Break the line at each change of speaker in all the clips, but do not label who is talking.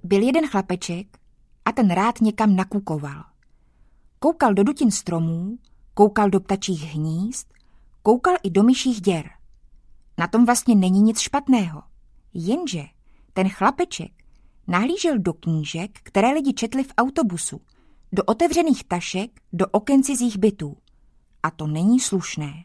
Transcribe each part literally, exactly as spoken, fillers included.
Byl jeden chlapeček a ten rád někam nakukoval. Koukal do dutin stromů, koukal do ptačích hnízd, koukal i do myších děr. Na tom vlastně není nic špatného. Jenže ten chlapeček nahlížel do knížek, které lidi četli v autobusu, do otevřených tašek, do oken cizích bytů. A to není slušné.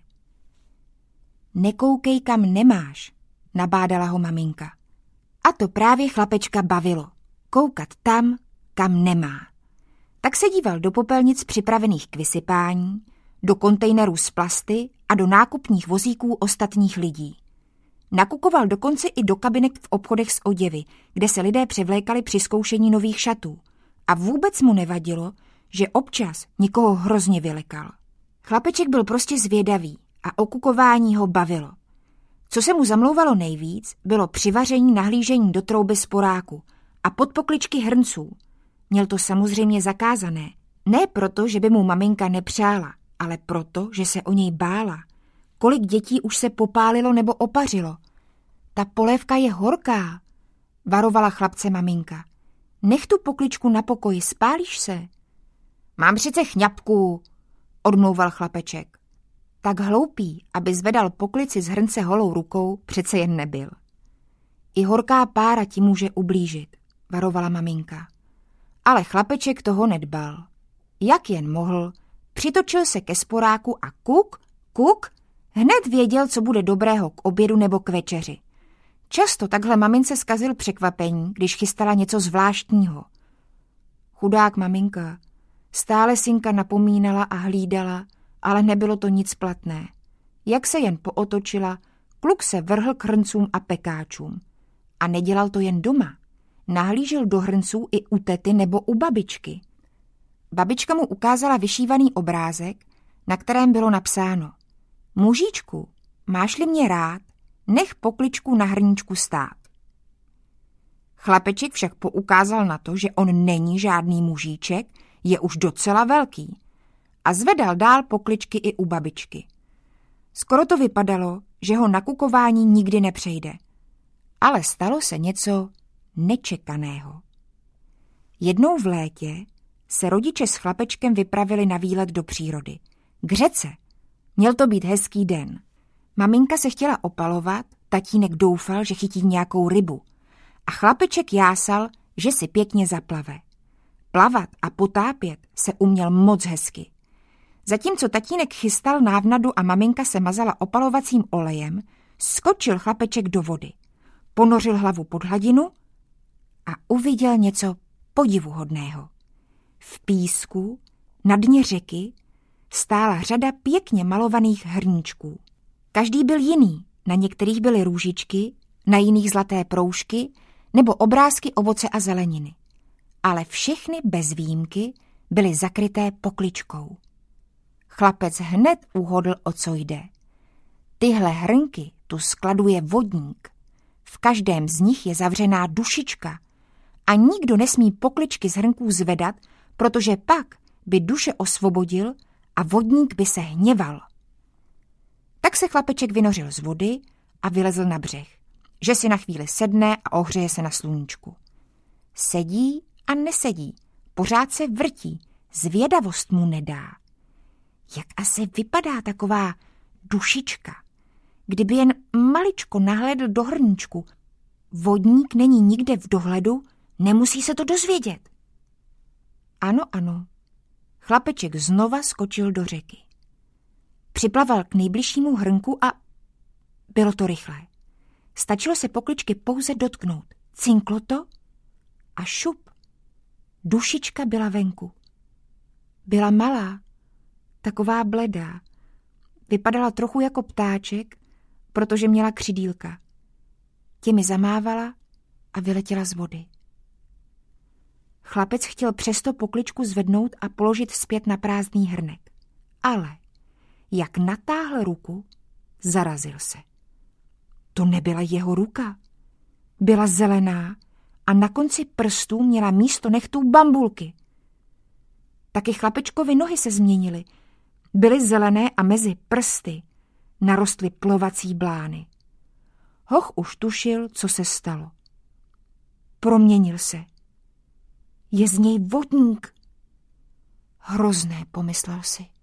Nekoukej, kam nemáš, nabádala ho maminka. A to právě chlapečka bavilo. Koukat tam, kam nemá. Tak se díval do popelnic připravených k vysypání, do kontejnerů s plasty a do nákupních vozíků ostatních lidí. Nakukoval dokonce i do kabinek v obchodech s oděvy, kde se lidé převlékali při zkoušení nových šatů. A vůbec mu nevadilo, že občas někoho hrozně vylekal. Chlapeček byl prostě zvědavý a o kukování ho bavilo. Co se mu zamlouvalo nejvíc, bylo přivaření nahlížení do trouby sporáku a pod pokličky hrnců. Měl to samozřejmě zakázané. Ne proto, že by mu maminka nepřála, ale proto, že se o něj bála. Kolik dětí už se popálilo nebo opařilo. Ta polévka je horká, varovala chlapce maminka. Nech tu pokličku na pokoji, spálíš se. Mám přece chňapku, odmlouval chlapeček. Tak hloupý, aby zvedal poklici z hrnce holou rukou, přece jen nebyl. I horká pára ti může ublížit, varovala maminka. Ale chlapeček toho nedbal. Jak jen mohl, přitočil se ke sporáku a kuk, kuk, hned věděl, co bude dobrého k obědu nebo k večeři. Často takhle mamince zkazil překvapení, když chystala něco zvláštního. Chudák maminka. Stále synka napomínala a hlídala, ale nebylo to nic platné. Jak se jen pootočila, kluk se vrhl k hrncům a pekáčům. A nedělal to jen doma. Nahlížel do hrnců i u tety nebo u babičky. Babička mu ukázala vyšívaný obrázek, na kterém bylo napsáno: Mužíčku, máš-li mě rád, nech pokličku na hrníčku stát. Chlapeček však poukázal na to, že on není žádný mužíček, je už docela velký. A zvedal dál pokličky i u babičky. Skoro to vypadalo, že ho na kukování nikdy nepřejde. Ale stalo se něco nečekaného. Jednou v létě se rodiče s chlapečkem vypravili na výlet do přírody. K řece. Měl to být hezký den. Maminka se chtěla opalovat, tatínek doufal, že chytí nějakou rybu. A chlapeček jásal, že si pěkně zaplave. Plavat a potápět se uměl moc hezky. Zatímco tatínek chystal návnadu a maminka se mazala opalovacím olejem, skočil chlapeček do vody. Ponořil hlavu pod hladinu a uviděl něco podivuhodného. V písku, na dně řeky, stála řada pěkně malovaných hrníčků. Každý byl jiný, na některých byly růžičky, na jiných zlaté proužky nebo obrázky ovoce a zeleniny. Ale všechny bez výjimky byly zakryté pokličkou. Chlapec hned uhodl, o co jde. Tyhle hrnky tu skladuje vodník. V každém z nich je zavřená dušička a nikdo nesmí pokličky z hrnků zvedat, protože pak by duše osvobodil a vodník by se hněval. Tak se chlapeček vynořil z vody a vylezl na břeh, že si na chvíli sedne a ohřeje se na sluníčku. Sedí a nesedí, pořád se vrtí, zvědavost mu nedá. Jak asi vypadá taková dušička? Kdyby jen maličko nahlédl do hrníčku, vodník není nikde v dohledu, nemusí se to dozvědět. Ano, ano. Chlapeček znova skočil do řeky. Připlaval k nejbližšímu hrnku a bylo to rychlé. Stačilo se pokličky pouze dotknout. Cinklo to a šup. Dušička byla venku. Byla malá, taková bledá. Vypadala trochu jako ptáček, protože měla křidílka. Těmi zamávala a vyletěla z vody. Chlapec chtěl přesto pokličku zvednout a položit zpět na prázdný hrnek. Ale jak natáhl ruku, zarazil se. To nebyla jeho ruka. Byla zelená a na konci prstů měla místo nechtů bambulky. Taky chlapečkovi nohy se změnily. Byly zelené a mezi prsty narostly plovací blány. Hoch už tušil, co se stalo. Proměnil se. Je z něj vodník. Hrozné, pomyslel si.